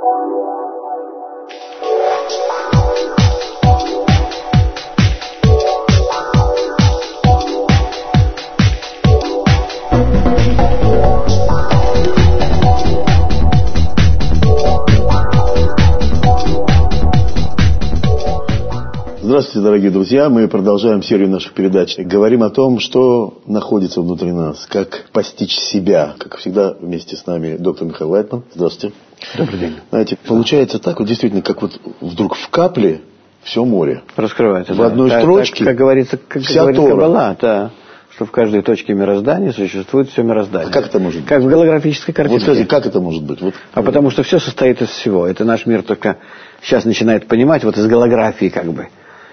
Здравствуйте, дорогие друзья. Мы продолжаем серию наших передач. Говорим о том, что находится внутри нас, как постичь себя. Как всегда, вместе с нами доктор Михаил Лайтман. Здравствуйте. Добрый день. Знаете, получается так, вот действительно, как вот вдруг в капле все море. Раскрывается. В одной строчке как говорится, вся Тора. Каббала, да. Что в каждой точке мироздания существует все мироздание. А как это может быть? Как в голографической картинке. Вот скажите, как это может быть? Вот. Потому что все состоит из всего. Это наш мир только сейчас начинает понимать, вот из голографии как бы.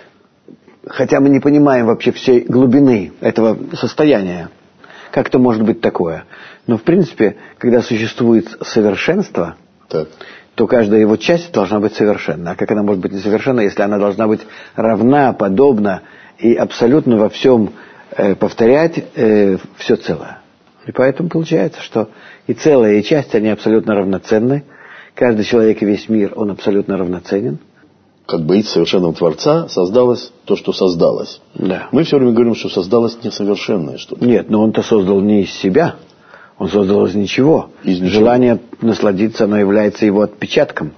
Хотя мы не понимаем вообще всей глубины этого состояния. Как это может быть такое? Но в принципе, когда существует совершенство, так, то каждая его часть должна быть совершенна. А как она может быть несовершенна, если она должна быть равна, подобна и абсолютно во всем повторять все целое? И поэтому получается, что и целое, и часть, они абсолютно равноценны. Каждый человек и весь мир, он абсолютно равноценен. Как бы из совершенного Творца создалось то, что создалось. Да. Мы все время говорим, что создалось несовершенное что-то. Нет, но он-то создал не из себя. Он создал из ничего. Из ничего. Желание насладиться, оно является его отпечатком.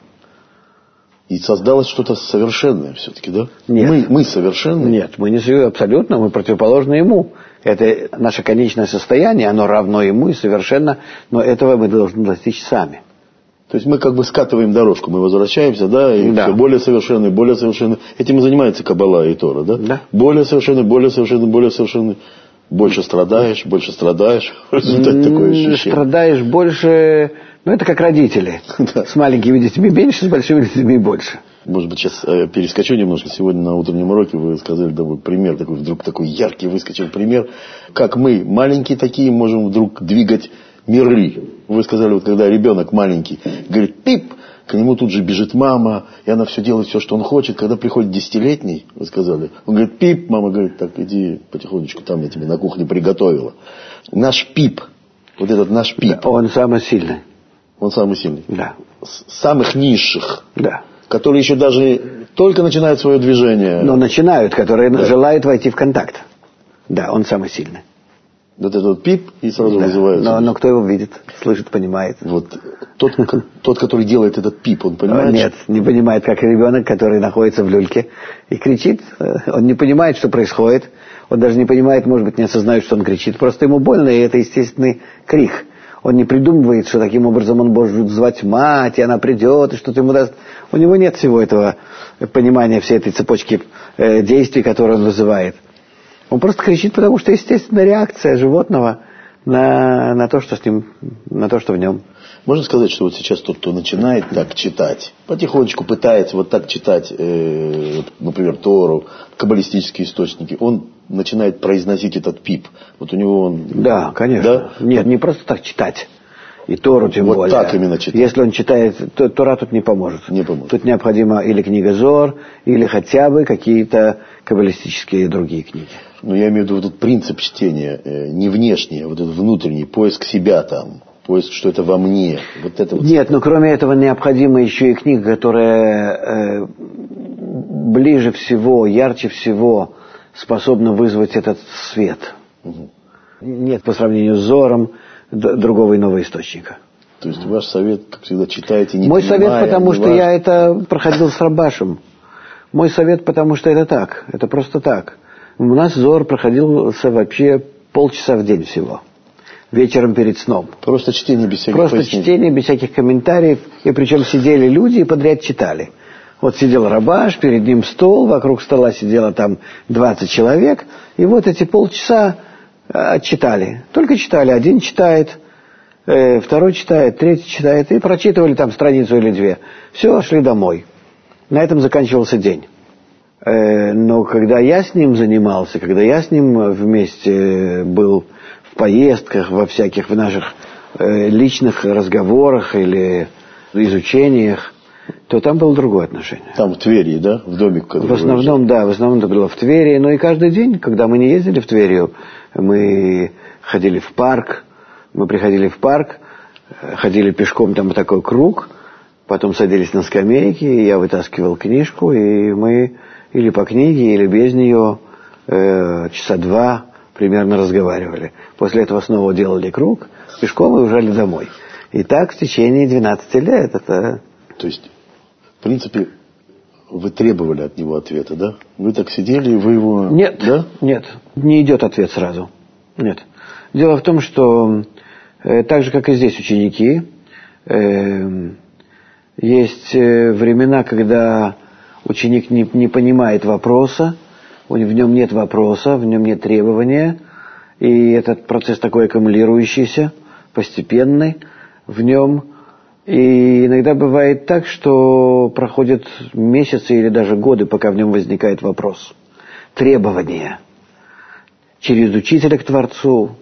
И создалось что-то совершенное все-таки, да? Нет. Мы совершенны? Нет, мы не абсолютно, мы противоположны ему. Это наше конечное состояние, оно равно ему и совершенно, но этого мы должны достичь сами. То есть мы как бы скатываем дорожку, мы возвращаемся, да, и да. все более совершенный, более совершенный. Этим и занимается Каббала и Тора, да? Да. Более совершенный, более совершенный, более совершенный. Больше страдаешь. В результате такое ощущение. Страдаешь больше, ну это как родители. Да. С маленькими детьми меньше, с большими детьми больше. Может быть, сейчас перескочу немножко. Сегодня на утреннем уроке вы сказали, да, вот пример такой, вдруг такой яркий выскочил пример, как мы, маленькие такие, можем вдруг двигать миры. Вы сказали, вот когда ребенок маленький говорит «пип», к нему тут же бежит мама, и она все делает, все, что он хочет. Когда приходит 10-летний, вы сказали, он говорит «пип», мама говорит «так, иди потихонечку, там я тебе на кухне приготовила». Наш пип, вот этот наш пип. Да, он самый сильный. Он самый сильный. Да. Самых низших. Да. Которые еще даже только начинают свое движение. Но начинают, которые желают войти в контакт. Да, он самый сильный. Вот этот вот пип и сразу вызывается. Но кто его видит, слышит, понимает. Вот тот, который делает этот пип, он понимает? Нет, не понимает, как ребенок, который находится в люльке и кричит. Он не понимает, что происходит. Он даже не понимает, может быть, не осознает, что он кричит. Просто ему больно, и это естественный крик. Он не придумывает, что таким образом он может звать мать, и она придет, и что-то ему даст. У него нет всего этого понимания, всей этой цепочки действий, которые он вызывает. Он просто кричит, потому что естественная реакция животного на то, что с ним, на то, что в нем. Можно сказать, что вот сейчас тот, кто начинает так читать, потихонечку пытается вот так читать, например, Тору, каббалистические источники, он начинает произносить этот пип. Вот у него он... Да, конечно. Да? Нет, не просто так читать. И Тору тем вот более. Вот так именно читать. Если он читает, то Тора тут не поможет. Не поможет. Тут необходимо или книга Зоар, или хотя бы какие-то каббалистические другие книги. Но я имею в виду вот этот принцип чтения, не внешний, а вот этот внутренний, поиск себя там, поиск, что это во мне. Вот это вот. Нет, но кроме этого необходима еще и книга, которая ближе всего, ярче всего способна вызвать этот свет. Угу. Нет по сравнению с Зором другого иного источника. То есть ваш совет, как всегда, читаете, не Мой понимая, совет, потому что я это проходил с Рабашем. Мой совет, потому что это так, это просто так. У нас Зор проходился вообще полчаса в день всего. Вечером перед сном. Просто чтение без всяких Просто пояснений. чтение без всяких комментариев. И причем сидели люди и подряд читали. Вот сидел Рабаш, перед ним стол, вокруг стола сидело там 20 человек. И вот эти полчаса читали. Только читали. Один читает, второй читает, третий читает. И прочитывали там страницу или две. Все, шли домой. На этом заканчивался день. Но когда я с ним занимался, когда я с ним вместе был в поездках, во всяких в наших личных разговорах или изучениях, то там было другое отношение. Там в Твери, да? В домик? В основном, да, в основном это было в Твери. Но и каждый день, когда мы не ездили в Тверью, мы ходили в парк, мы приходили в парк, ходили пешком, там такой круг, Потом садились на скамейки, и я вытаскивал книжку, и мы или по книге, или без нее часа 2 примерно разговаривали. После этого снова делали круг, пешком и уезжали домой. И так в течение 12 лет. Это... То есть, в принципе, вы требовали от него ответа, да? Вы так сидели, и вы его... Нет, да? Нет, не идет ответ сразу. Нет. Дело в том, что так же, как и здесь ученики, есть времена, когда ученик не понимает вопроса, в нем нет вопроса, в нем нет требования, и этот процесс такой аккумулирующийся, постепенный в нем. И иногда бывает так, что проходят месяцы или даже годы, пока в нем возникает вопрос. Требования через учителя к Творцу,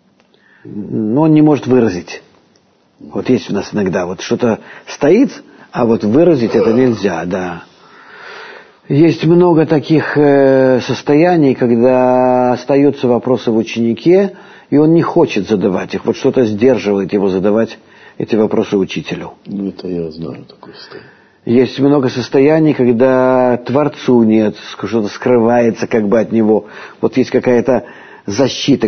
но он не может выразить. Вот есть у нас иногда вот что-то стоит, а вот выразить это нельзя, да. Есть много таких состояний, когда остаются вопросы в ученике, и он не хочет задавать их. Вот что-то сдерживает его задавать эти вопросы учителю. Ну, это я знаю такое состояние. Есть много состояний, когда Творцу нет, что-то скрывается как бы от него. Вот есть какая-то защита,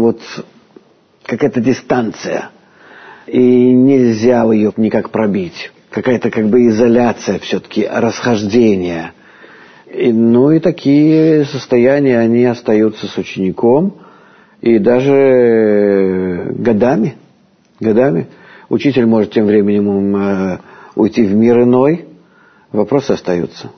какая-то дистанция. И нельзя ее никак пробить. Какая-то как бы изоляция все-таки, расхождение. И такие состояния, они остаются с учеником. И даже годами. Учитель может тем временем уйти в мир иной. Вопросы остаются.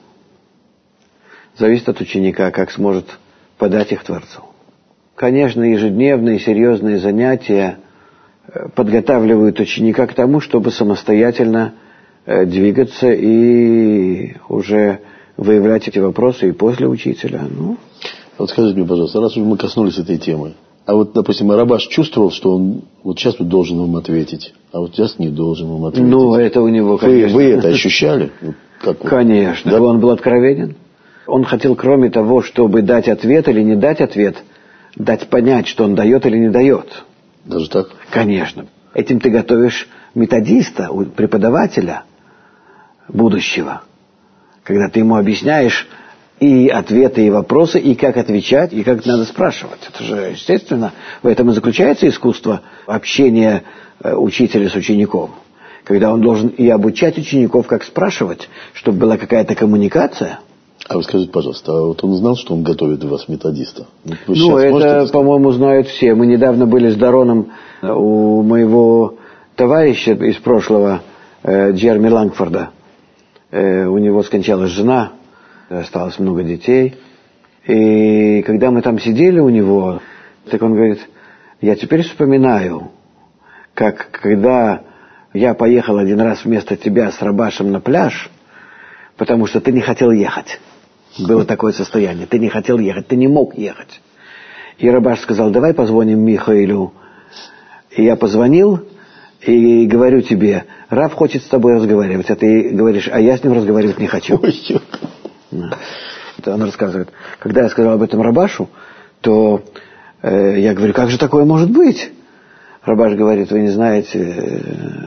Зависит от ученика, как сможет подать их Творцу. Конечно, ежедневные серьезные занятия подготавливают ученика к тому, чтобы самостоятельно двигаться и уже выявлять эти вопросы и после учителя. Вот скажите мне, пожалуйста, раз уж мы коснулись этой темы, а вот, допустим, Рабаш чувствовал, что он вот сейчас вот должен вам ответить, а вот сейчас не должен вам ответить? Это у него, конечно. Вы это ощущали? Конечно. Да? Он был откровенен. Он хотел, кроме того, чтобы дать ответ или не дать ответ, дать понять, что он дает или не дает. Даже так? Конечно. Этим ты готовишь методиста, преподавателя будущего. Когда ты ему объясняешь и ответы, и вопросы, и как отвечать, и как надо спрашивать. Это же, естественно, в этом и заключается искусство общения учителя с учеником. Когда он должен и обучать учеников, как спрашивать, чтобы была какая-то коммуникация. А вы скажите, пожалуйста, а вот он знал, что он готовит вас методиста? Это, по-моему, знают все. Мы недавно были с Дароном у моего товарища из прошлого, Джереми Лангфорда. У него скончалась жена, осталось много детей. И когда мы там сидели у него, так он говорит, я теперь вспоминаю, когда я поехал один раз вместо тебя с Рабашем на пляж, потому что ты не хотел ехать. Было такое состояние. Ты не хотел ехать, ты не мог ехать. И Рабаш сказал, давай позвоним Михаилу. И я позвонил и говорю тебе, Рав хочет с тобой разговаривать. А ты говоришь, а я с ним разговаривать не хочу. Это он рассказывает. Когда я сказал об этом Рабашу, то я говорю, как же такое может быть? Рабаш говорит, вы не знаете,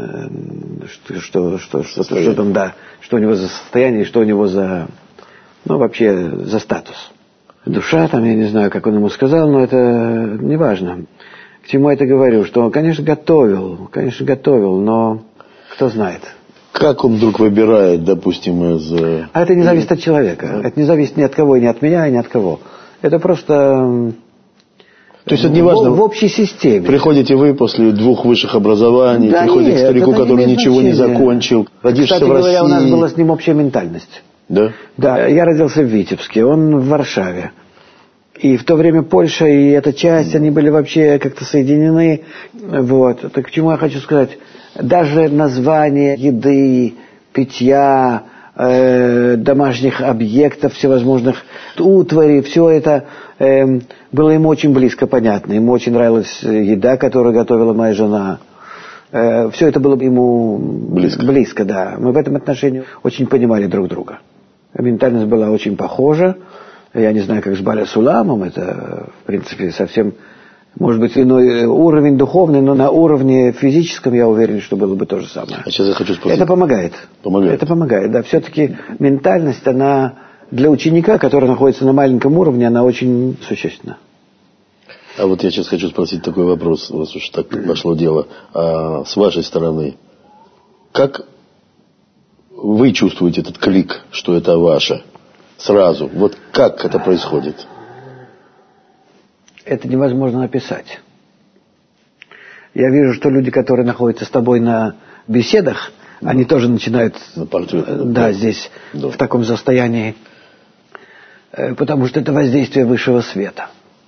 что там, да, что у него за состояние, что у него за, вообще за статус. Душа там, я не знаю, как он ему сказал, но это не важно. К чему я это говорю? Что он, конечно, готовил, но кто знает. Как он вдруг выбирает, допустим, из... А это не зависит от человека. Это не зависит ни от кого, ни от меня, ни от кого. Это просто... То есть это не важно. В общей системе. Приходите вы после 2 высших образований, приходите к старику, который ничего не закончил, родившийся Кстати в России. говоря, у нас была с ним общая ментальность. Да? Да, я родился в Витебске, он в Варшаве. И в то время Польша и эта часть, они были вообще как-то соединены. Вот. Так к чему я хочу сказать? Даже название еды, питья, домашних объектов всевозможных, утвари, все это было ему очень близко понятно. Ему очень нравилась еда, которую готовила моя жена. Все это было ему близко, да. Мы в этом отношении очень понимали друг друга. Ментальность была очень похожа. Я не знаю, как с Баля Суламом, это, в принципе, совсем Может быть, иной уровень духовный, но на уровне физическом, я уверен, что было бы то же самое. А сейчас я хочу спросить. Это помогает. Помогает? Это помогает, да. Все-таки ментальность, она для ученика, который находится на маленьком уровне, она очень существенна. А вот я сейчас хочу спросить такой вопрос, раз уж так пошло дело. А с вашей стороны, как вы чувствуете этот клик, что это ваше? Сразу. Вот как это происходит? Это невозможно описать. Я вижу, что люди, которые находятся с тобой на беседах, они тоже начинают на портрет, здесь в таком состоянии, потому что это воздействие высшего света.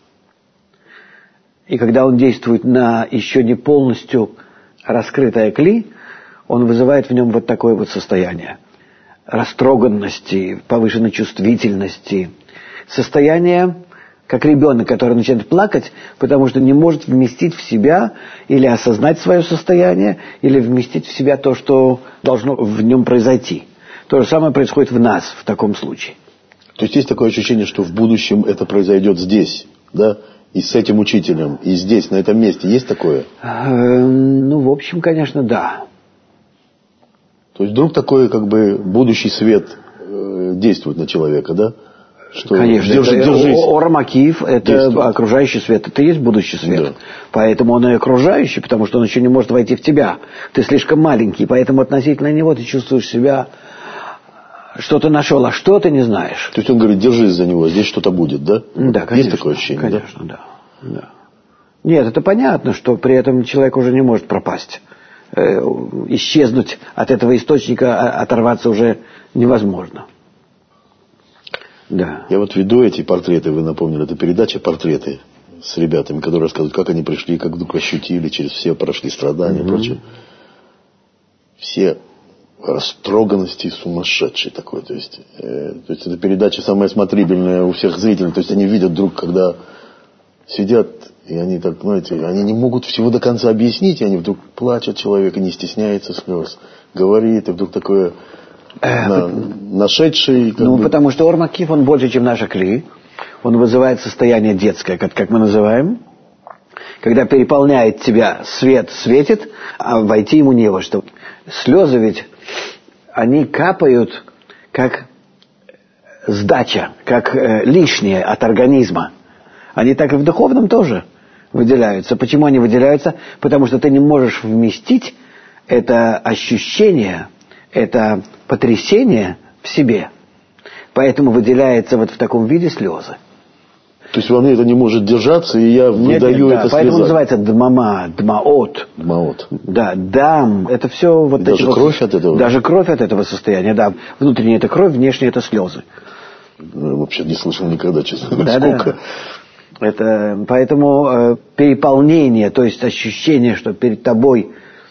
И когда он действует на еще не полностью раскрытое кли, он вызывает в нем вот такое вот состояние растроганности, повышенной чувствительности, состояние, как ребенок, который начинает плакать, потому что не может вместить в себя или осознать свое состояние, или вместить в себя то, что должно в нем произойти. То же самое происходит в нас в таком случае. То есть есть такое ощущение, что в будущем это произойдет здесь, да? И с этим учителем, и здесь, на этом месте. Есть такое? Ну, в общем, конечно, да. То есть вдруг такой, как бы, будущий свет действует на человека, да? Что конечно. держись. Ор-Макив, это действует. Окружающий свет. Это и есть будущий свет. Да. Поэтому он и окружающий, потому что он еще не может войти в тебя. Ты слишком маленький, поэтому относительно него ты чувствуешь себя... Что ты нашел, а что ты не знаешь. То есть он говорит, держись за него, здесь что-то будет, да? Да, конечно. Есть такое ощущение, конечно, да? Нет, это понятно, что при этом человек уже не может пропасть. Исчезнуть от этого источника, оторваться уже невозможно. Да. Я вот веду эти портреты, вы напомнили, это передача «Портреты» с ребятами, которые рассказывают, как они пришли, как вдруг ощутили, через все прошли страдания и прочее. Все... растроганности сумасшедший такой. То есть эта передача самая смотрибельная у всех зрителей. То есть они видят вдруг, когда сидят, и они так, знаете, они не могут всего до конца объяснить, и они вдруг плачут, человек и не стесняется слез. Говорит, и вдруг такое нашедший... потому что Ор-Макив, он больше, чем наша кли. Он вызывает состояние детское, как мы называем. Когда переполняет тебя свет, светит, а войти ему не во что. Слезы ведь, они капают, как сдача, как лишнее от организма. Они так и в духовном тоже выделяются. Почему они выделяются? Потому что ты не можешь вместить это ощущение, это потрясение в себе. Поэтому выделяется вот в таком виде слезы. То есть во мне это не может держаться, и я выдаю это слезами. Поэтому называется дмама, дмаот. Дмаот. Да, дам, это все вот даже эти кровь от этого? Даже кровь от этого состояния, да. Внутренняя это кровь, внешняя это слезы. Вообще не слышал никогда, честно. Да, сколько. Да. Это, поэтому переполнение, то есть ощущение, что перед тобой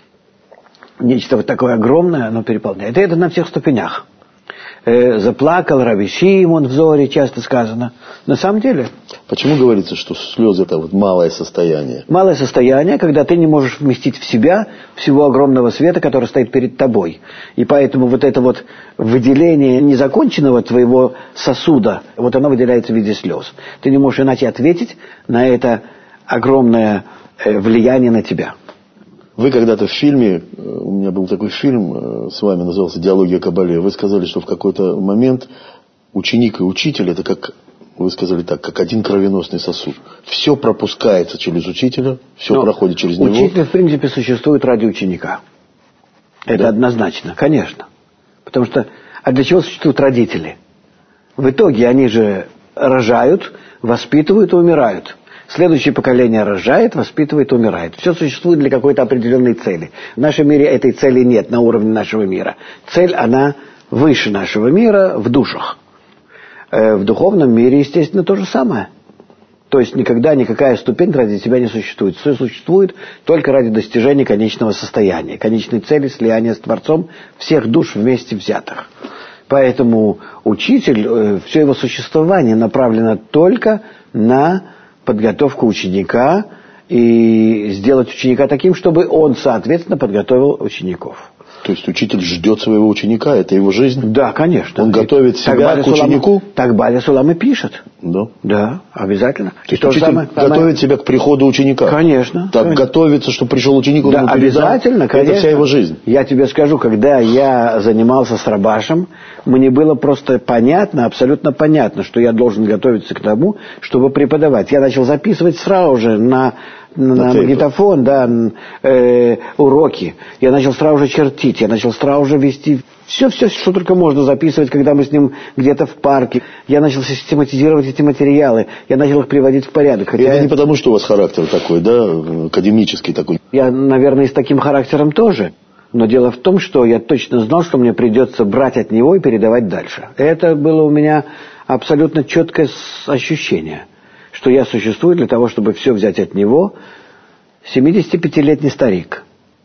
нечто вот такое огромное, оно переполняет. И это на всех ступенях. Заплакал Раби Шимон в Зоре, часто сказано. На самом деле. Почему говорится, что слезы это вот малое состояние? Малое состояние, когда ты не можешь вместить в себя всего огромного света, который стоит перед тобой. И поэтому вот это вот выделение незаконченного твоего сосуда, вот оно выделяется в виде слез. Ты не можешь иначе ответить на это огромное влияние на тебя. Вы когда-то в фильме, у меня был такой фильм с вами, назывался «Диалоги о Кабале», вы сказали, что в какой-то момент ученик и учитель, это как, вы сказали так, как один кровеносный сосуд. Все пропускается через учителя, все проходит через него. Учитель, в принципе, существует ради ученика. Это однозначно, конечно. Потому что, а для чего существуют родители? В итоге они же рожают, воспитывают и умирают. Следующее поколение рожает, воспитывает, умирает. Все существует для какой-то определенной цели. В нашем мире этой цели нет на уровне нашего мира. Цель, она выше нашего мира в душах. В духовном мире, естественно, то же самое. То есть никогда никакая ступень ради тебя не существует. Все существует только ради достижения конечного состояния, конечной цели слияния с Творцом всех душ вместе взятых. Поэтому учитель, все его существование направлено только на подготовку ученика и сделать ученика таким, чтобы он, соответственно, подготовил учеников. То есть учитель ждет своего ученика, это его жизнь? Да, конечно. Он готовит себя к ученику? Так Баля Сулам и пишет. Да? Да, обязательно. То есть учитель готовит себя к приходу ученика? Конечно. Так конечно. Готовится, чтобы пришел ученик, он да, ему передал? обязательно, конечно. Это вся его жизнь? Я тебе скажу, когда я занимался с Рабашем, мне было просто понятно, абсолютно понятно, что я должен готовиться к тому, чтобы преподавать. Я начал записывать сразу же на магнитофон, да, уроки. Я начал сразу же чертить, я начал сразу же вести все, что только можно записывать, когда мы с ним где-то в парке. Я начал систематизировать эти материалы, я начал их приводить в порядок. Это не потому, что у вас характер такой, да, академический такой? Я, наверное, и с таким характером тоже. Но дело в том, что я точно знал, что мне придется брать от него и передавать дальше. Это было у меня абсолютно четкое ощущение, что я существую для того, чтобы все взять от него. 75-летний старик.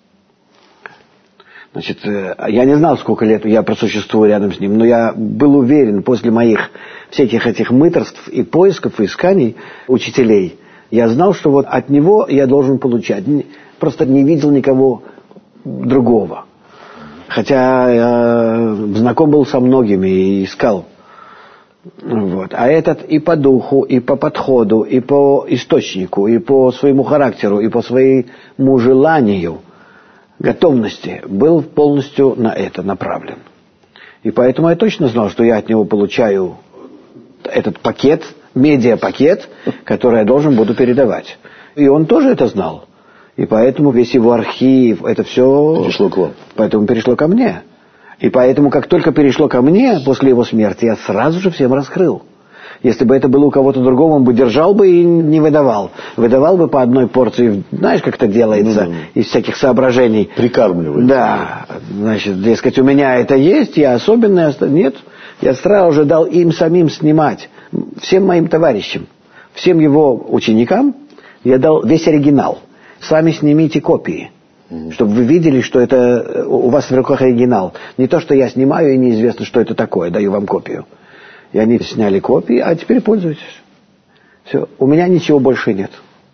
Значит, я не знал, сколько лет я просуществую рядом с ним, но я был уверен, после моих всяких этих мытарств и поисков, и исканий учителей, я знал, что вот от него я должен получать. Просто не видел никого другого. Хотя я знаком был со многими и искал. Вот. А этот и по духу, и по подходу, и по источнику, и по своему характеру, и по своему желанию, готовности был полностью на это направлен. И поэтому я точно знал, что я от него получаю этот пакет, медиапакет, который я должен буду передавать. И он тоже это знал. И поэтому весь его архив, это все... Перешло к вам. Поэтому перешло ко мне. И поэтому, как только перешло ко мне после его смерти, я сразу же всем раскрыл. Если бы это было у кого-то другого, он бы держал бы и не выдавал. Выдавал бы по одной порции, знаешь, как это делается, из всяких соображений. Прикармливается. Да, значит, дескать, у меня это есть, я особенный. Нет, я сразу же дал им самим снимать. Всем моим товарищам, всем его ученикам я дал весь оригинал. Сами снимите копии. Чтобы вы видели, что это у вас в руках оригинал. Не то, что я снимаю, и неизвестно, что это такое. Даю вам копию. И они сняли копии, а теперь пользуйтесь. Все. У меня ничего больше нет.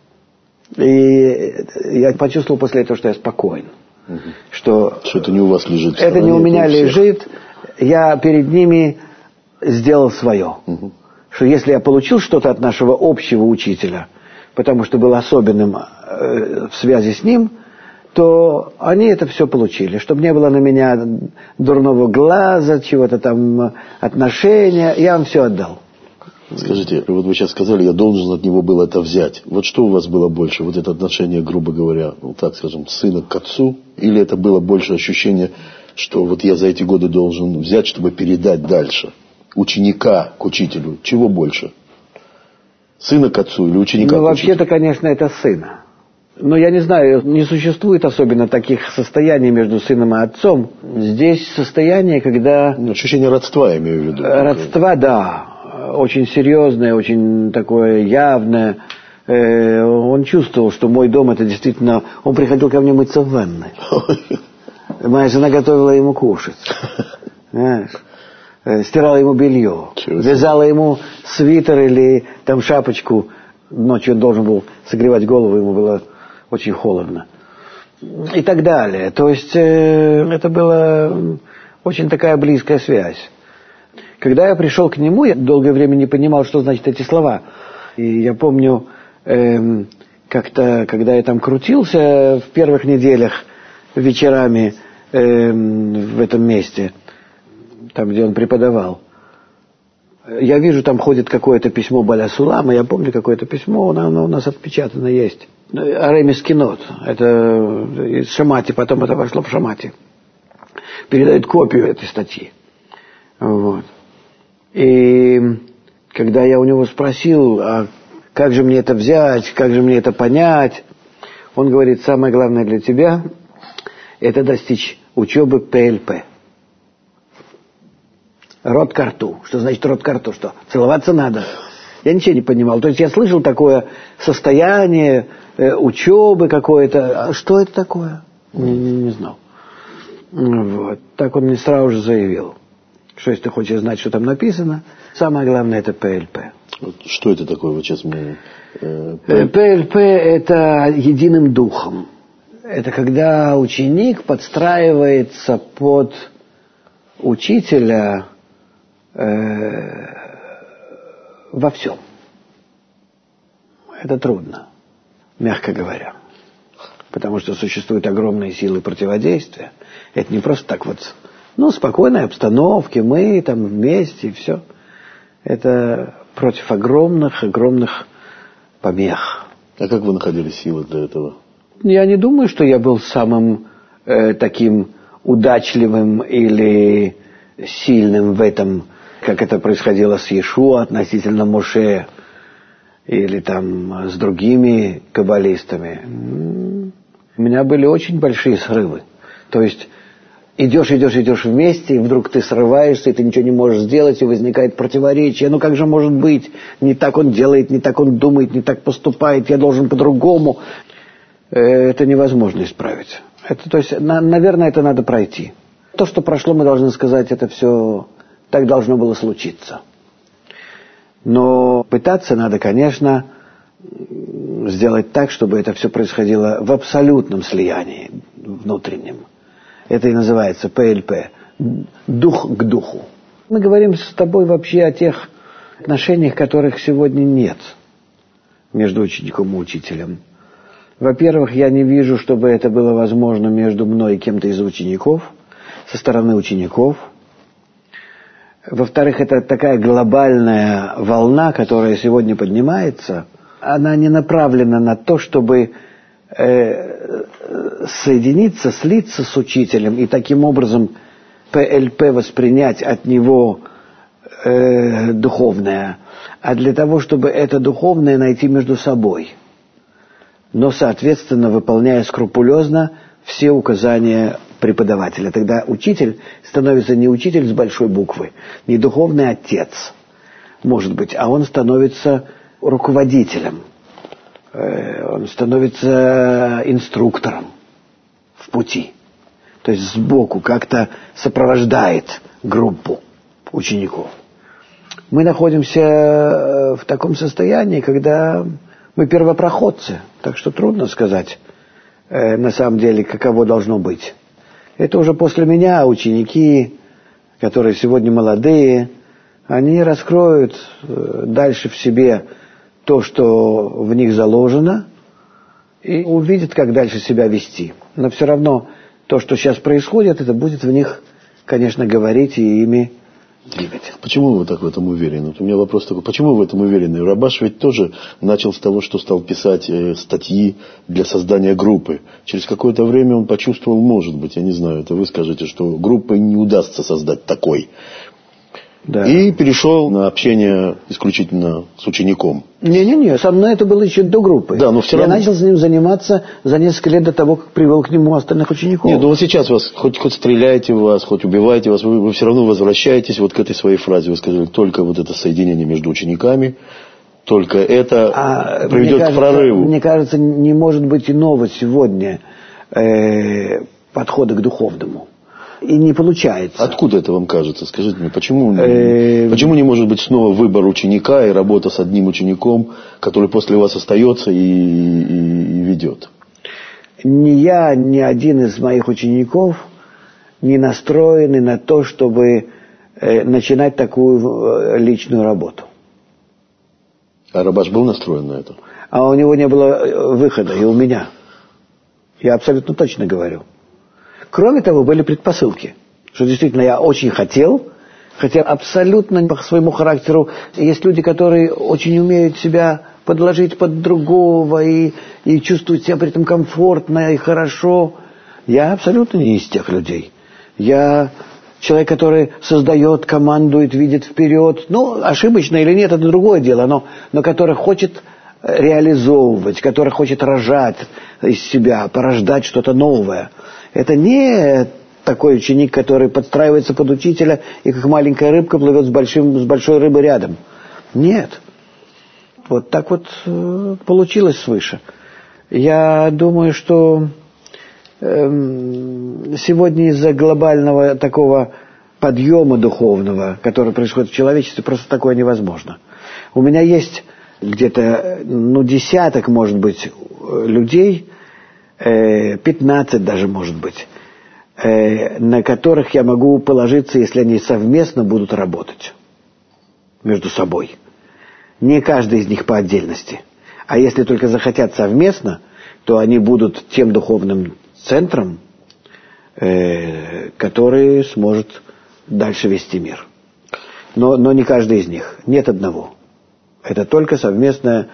И я почувствовал после этого, что я спокоен. Что это не у вас лежит. Это не у меня лежит. Я перед ними сделал свое. Что если я получил что-то от нашего общего учителя, потому что был особенным в связи с ним, то они это все получили. Чтобы не было на меня дурного глаза, чего-то там, отношения, я вам все отдал. Скажите, вот вы сейчас сказали, я должен от него был это взять. Вот что у вас было больше? Вот это отношение, грубо говоря, ну, так скажем, сына к отцу? Или это было больше ощущение, что вот я за эти годы должен взять, чтобы передать дальше? Ученика к учителю. Чего больше? Сына к отцу или ученика к учителю? Ну, вообще-то, конечно, это сына. Но я не знаю, не существует особенно таких состояний между сыном и отцом. Здесь состояние, когда... Ощущение родства, я имею в виду. Родства, да. Очень серьезное, очень такое явное. Он чувствовал, что мой дом это действительно... Он приходил ко мне мыться в ванной. Моя жена готовила ему кушать. Знаешь? Стирала ему белье. Вязала ему свитер или там шапочку. Ночью он должен был согревать голову, ему было очень холодно. И так далее. То есть это была очень такая близкая связь. Когда я пришел к нему, я долгое время не понимал, что значат эти слова. И я помню, как-то, когда я там крутился в первых неделях вечерами в этом месте, там, где он преподавал, я вижу, там ходит какое-то письмо Баля Сулама, я помню какое-то письмо, оно у нас отпечатано есть. Аремис Кинот, это из Шамати, потом это вошло в Шамати. Передает копию этой статьи. Вот. И когда я у него спросил, а как же мне это взять, как же мне это понять, он говорит, самое главное для тебя это достичь учебы ПЛП. Рот ко рту. Что значит рот ко рту? Что? Целоваться надо. Я ничего не понимал. То есть я слышал такое состояние учебы какое-то. А что это такое? Не знал. Вот. Так он мне сразу же заявил, что если ты хочешь знать, что там написано, самое главное это ПЛП. Что это такое? Вот сейчас мне... ПЛП это единым духом. Это когда ученик подстраивается под учителя во всем. Это трудно, мягко говоря. Потому что существуют огромные силы противодействия. Это не просто так вот, спокойной обстановке, мы там вместе и все. Это против огромных помех. А как вы находили силы для этого? Я не думаю, что я был самым таким удачливым или сильным в этом, как это происходило с Иешуа относительно Моше или там с другими каббалистами. У меня были очень большие срывы. То есть идешь вместе, и вдруг ты срываешься, и ты ничего не можешь сделать, и возникает противоречие. Как же может быть? Не так он делает, не так он думает, не так поступает, я должен по-другому. Это невозможно исправить. Наверное, это надо пройти. То, что прошло, мы должны сказать, это все так должно было случиться. Но пытаться надо, конечно, сделать так, чтобы это все происходило в абсолютном слиянии внутреннем. Это и называется ПЛП. Дух к духу. Мы говорим с тобой вообще о тех отношениях, которых сегодня нет между учеником и учителем. Во-первых, я не вижу, чтобы это было возможно между мной и кем-то из учеников, со стороны учеников. Во-вторых, это такая глобальная волна, которая сегодня поднимается. Она не направлена на то, чтобы соединиться, слиться с учителем и таким образом ПЛП воспринять от него духовное, а для того, чтобы это духовное найти между собой, но, соответственно, выполняя скрупулезно все указания преподавателя. Тогда учитель становится не учитель с большой буквы, не духовный отец, может быть, а он становится руководителем, он становится инструктором в пути. То есть сбоку как-то сопровождает группу учеников. Мы находимся в таком состоянии, когда мы первопроходцы, так что трудно сказать на самом деле, каково должно быть. Это уже после меня ученики, которые сегодня молодые, они раскроют дальше в себе то, что в них заложено, и увидят, как дальше себя вести. Но все равно то, что сейчас происходит, это будет в них, конечно, говорить и ими двигать. Почему вы так в этом уверены? У меня вопрос такой, почему вы в этом уверены? Рабаш ведь тоже начал с того, что стал писать статьи для создания группы. Через какое-то время он почувствовал, может быть, я не знаю, это вы скажете, что группой не удастся создать такой. Да. И перешел на общение исключительно с учеником. Не-не-не, со мной это было еще до группы. Да, но все равно... Я начал с ним заниматься за несколько лет до того, как привел к нему остальных учеников. Нет, вот сейчас вас, хоть стреляете в вас, хоть убиваете вас, вы все равно возвращаетесь вот к этой своей фразе. Вы сказали, только вот это соединение между учениками, только это приведет к прорыву. Мне кажется, не может быть иного сегодня подхода к духовному. И не получается. Откуда это вам кажется? Скажите мне, почему не может быть снова выбор ученика и работа с одним учеником, который после вас остается и ведет? Ни я, ни один из моих учеников не настроены на то, чтобы начинать такую личную работу. А Рабаш был настроен на это? А у него не было выхода, и у меня. Я абсолютно точно говорю. Кроме того, были предпосылки, что действительно я очень хотел, хотя абсолютно по своему характеру есть люди, которые очень умеют себя подложить под другого и чувствуют себя при этом комфортно и хорошо. Я абсолютно не из тех людей. Я человек, который создает, командует, видит вперед. Ошибочно или нет, это другое дело, но который хочет реализовывать, который хочет рожать из себя, порождать что-то новое. Это не такой ученик, который подстраивается под учителя и как маленькая рыбка плывет с большой рыбой рядом. Нет. Вот так вот получилось свыше. Я думаю, что сегодня из-за глобального такого подъема духовного, который происходит в человечестве, просто такое невозможно. У меня есть где-то, десяток, может быть, людей, 15 даже, может быть, на которых я могу положиться, если они совместно будут работать между собой. Не каждый из них по отдельности. А если только захотят совместно, то они будут тем духовным центром, который сможет дальше вести мир. Но не каждый из них. Нет одного. Это только совместное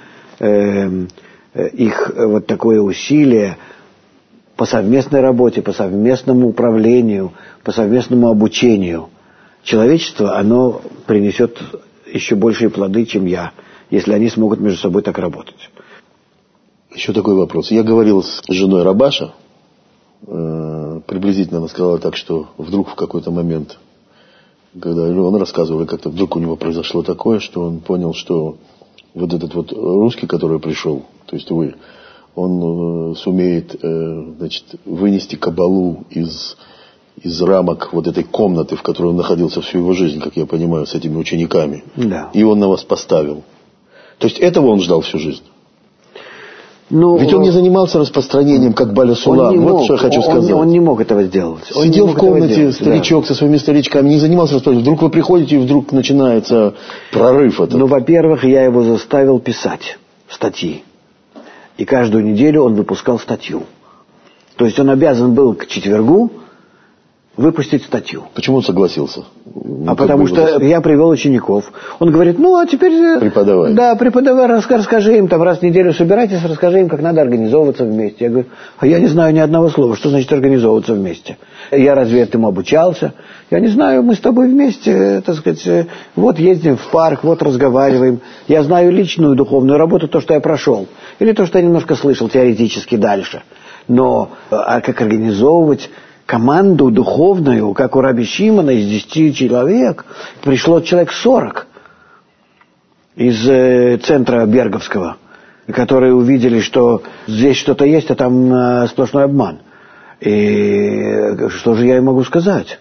их вот такое усилие по совместной работе, по совместному управлению, по совместному обучению. Человечество, оно принесет еще большие плоды, чем я, если они смогут между собой так работать. Еще такой вопрос. Я говорил с женой Рабаша. Приблизительно она сказала так, что вдруг в какой-то момент, когда он рассказывал, как-то вдруг у него произошло такое, что он понял, что вот этот вот русский, который пришел, то есть вы, он сумеет, значит, вынести кабалу из рамок вот этой комнаты, в которой он находился всю его жизнь, как я понимаю, с этими учениками. Да. И он на вас поставил. То есть этого он ждал всю жизнь. Ну, ведь он не занимался распространением, как Баля Сулам. Вот что я хочу сказать. Он не мог этого сделать. Сидел в комнате старичок со своими старичками, не занимался распространением. Вдруг вы приходите, и вдруг начинается прорыв этот. Ну, во-первых, я его заставил писать статьи. И каждую неделю он выпускал статью. То есть он обязан был к четвергу выпустить статью. Почему он согласился? Потому что я привел учеников. Он говорит, ну, а теперь... Преподавай. Да, преподавай, расскажи им, там раз в неделю собирайтесь, расскажи им, как надо организовываться вместе. Я говорю, а я не знаю ни одного слова, что значит организовываться вместе. Я разве этому обучался? Я не знаю, мы с тобой вместе, так сказать, вот ездим в парк, вот разговариваем. Я знаю личную духовную работу, то, что я прошел. Или то, что я немножко слышал теоретически дальше. Но, а как организовывать... команду духовную, как у Раби Шимона, из 10 человек, пришло человек 40 из центра Берговского, которые увидели, что здесь что-то есть, а там сплошной обман. И что же я им могу сказать?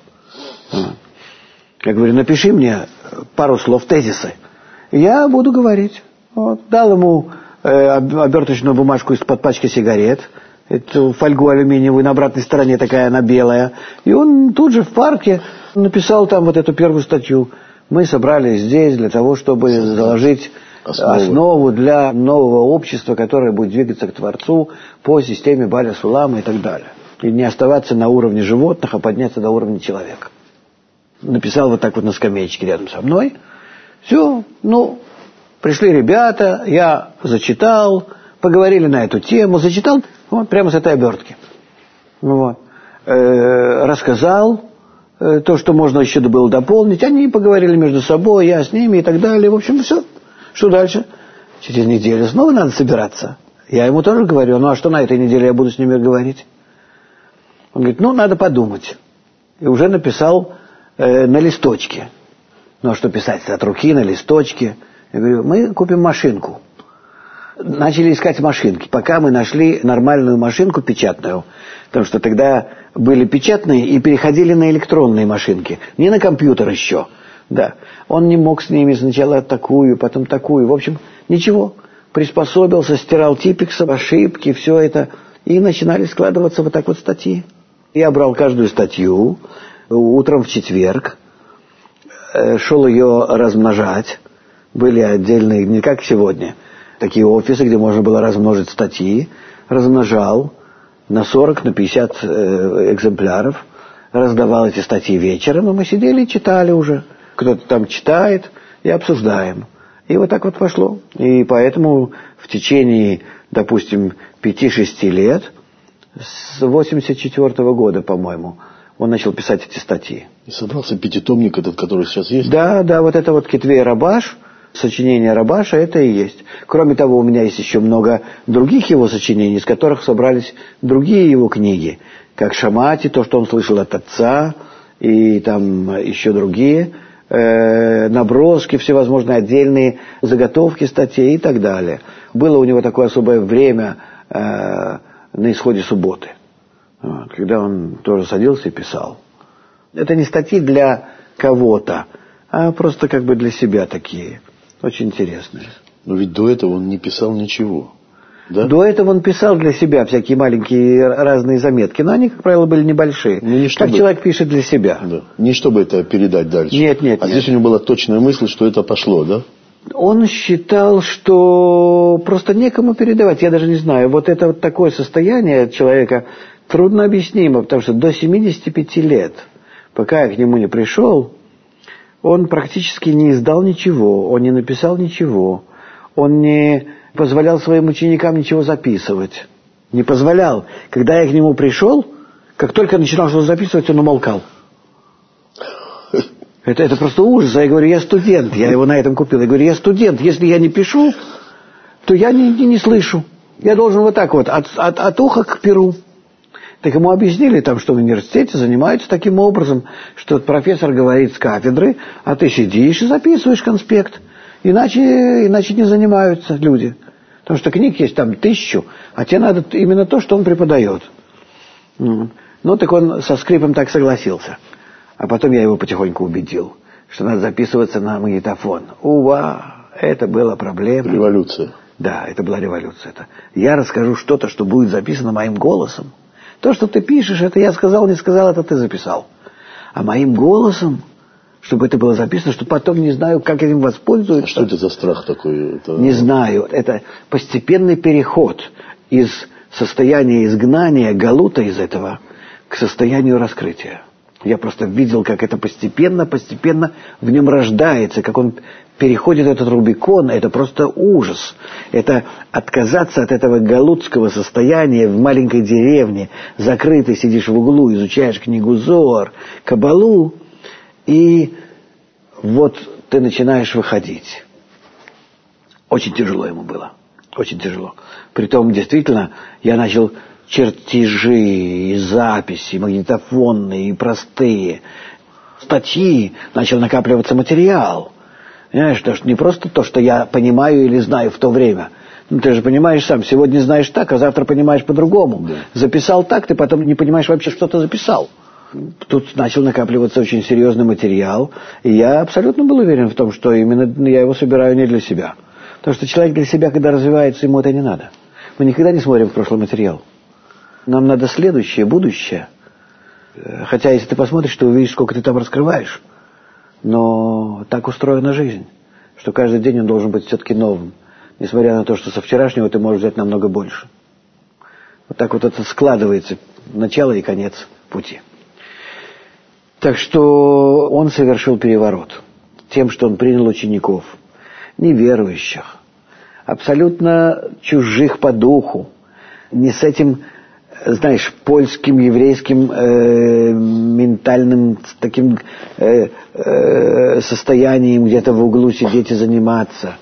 Я говорю, напиши мне пару слов, тезисы. Я буду говорить. Вот. Дал ему оберточную бумажку из-под пачки сигарет, эту фольгу алюминиевую, на обратной стороне такая она белая. И он тут же в парке написал там вот эту первую статью. Мы собрались здесь для того, чтобы заложить основу для нового общества, которое будет двигаться к Творцу по системе Баля Сулама и так далее. И не оставаться на уровне животных, а подняться до уровня человека. Написал вот так вот на скамеечке рядом со мной. Все, ну, пришли ребята, я зачитал, поговорили на эту тему, зачитал вот прямо с этой обертки. Вот. Рассказал то, что можно еще было дополнить. Они поговорили между собой, я с ними и так далее. В общем, все. Что дальше? Через неделю снова надо собираться. Я ему тоже говорю, ну а что на этой неделе я буду с ними говорить? Он говорит, ну надо подумать. И уже написал на листочке. Ну а что писать от руки на листочке? Я говорю, мы купим машинку. Начали искать машинки, пока мы нашли нормальную машинку печатную. Потому что тогда были печатные и переходили на электронные машинки. Не на компьютер еще. Да. Он не мог с ними сначала такую, потом такую. В общем, ничего. Приспособился, стирал типиксом, ошибки, все это. И начинали складываться вот так вот статьи. Я брал каждую статью утром в четверг. Шел ее размножать. Были отдельные, не как сегодня, такие офисы, где можно было размножить статьи. Размножал на 40, на 50 экземпляров. Раздавал эти статьи вечером, и мы сидели и читали уже. Кто-то там читает и обсуждаем. И вот так вот пошло. И поэтому в течение, допустим, 5-6 лет, с 84 года, по-моему, он начал писать эти статьи. И собрался пятитомник этот, который сейчас есть? Да, вот это вот Кетвей Рабаш, сочинение Рабаша, это и есть. Кроме того, у меня есть еще много других его сочинений, из которых собрались другие его книги, как Шамати, то, что он слышал от отца, и там еще другие наброски, всевозможные отдельные заготовки статей и так далее. Было у него такое особое время на исходе субботы, когда он тоже садился и писал. Это не статьи для кого-то, а просто как бы для себя такие. Очень интересные. Но ведь до этого он не писал ничего. Да? До этого он писал для себя всякие маленькие разные заметки, но они, как правило, были небольшие. Не как человек пишет для себя. Да. Не чтобы это передать дальше. Нет. Здесь у него была точная мысль, что это пошло, да? Он считал, что просто некому передавать. Я даже не знаю. Вот это вот такое состояние человека трудно объяснимо, потому что до 75 лет, пока я к нему не пришел, он практически не издал ничего, он не написал ничего, он не позволял своим ученикам ничего записывать. Не позволял. Когда я к нему пришел, как только начинал что-то записывать, он умолкал. Это просто ужас. Я говорю, я студент, я его на этом купил. Я говорю, я студент, если я не пишу, то я не слышу. Я должен вот так вот, от уха к перу. Так ему объяснили там, что в университете занимаются таким образом, что профессор говорит с кафедры, а ты сидишь и записываешь конспект. Иначе не занимаются люди. Потому что книг есть там 1000, а тебе надо именно то, что он преподает. Ну, так он со скрипом так согласился. А потом я его потихоньку убедил, что надо записываться на магнитофон. Ува, это была проблема. Революция. Да, это была революция. Я расскажу что-то, что будет записано моим голосом. То, что ты пишешь, это я сказал, не сказал, это ты записал. А моим голосом, чтобы это было записано, что потом не знаю, как этим воспользуются. А что это за страх такой? Не знаю. Это постепенный переход из состояния изгнания, галута из этого, к состоянию раскрытия. Я просто видел, как это постепенно в нем рождается, как он переходит этот Рубикон. Это просто ужас. Это отказаться от этого галутского состояния в маленькой деревне, закрытый, сидишь в углу, изучаешь книгу Зоар, Кабалу, и вот ты начинаешь выходить. Очень тяжело ему было. Очень тяжело. Притом, действительно, я начал чертежи и записи, магнитофонные и простые, статьи, начал накапливаться материал. Понимаешь, что не просто то, что я понимаю или знаю в то время. Ну, ты же понимаешь сам, сегодня знаешь так, а завтра понимаешь по-другому. Да. Записал так, ты потом не понимаешь вообще, что ты записал. Тут начал накапливаться очень серьезный материал, и я абсолютно был уверен в том, что именно я его собираю не для себя. Потому что человек для себя, когда развивается, ему это не надо. Мы никогда не смотрим в прошлый материал. Нам надо следующее, будущее. Хотя, если ты посмотришь, ты увидишь, сколько ты там раскрываешь. Но так устроена жизнь, что каждый день он должен быть все-таки новым. Несмотря на то, что со вчерашнего ты можешь взять намного больше. Вот так вот это складывается. Начало и конец пути. Так что он совершил переворот. Тем, что он принял учеников, неверующих, абсолютно чужих по духу, не с этим, знаешь, польским, еврейским ментальным таким состоянием где-то в углу сидеть и заниматься,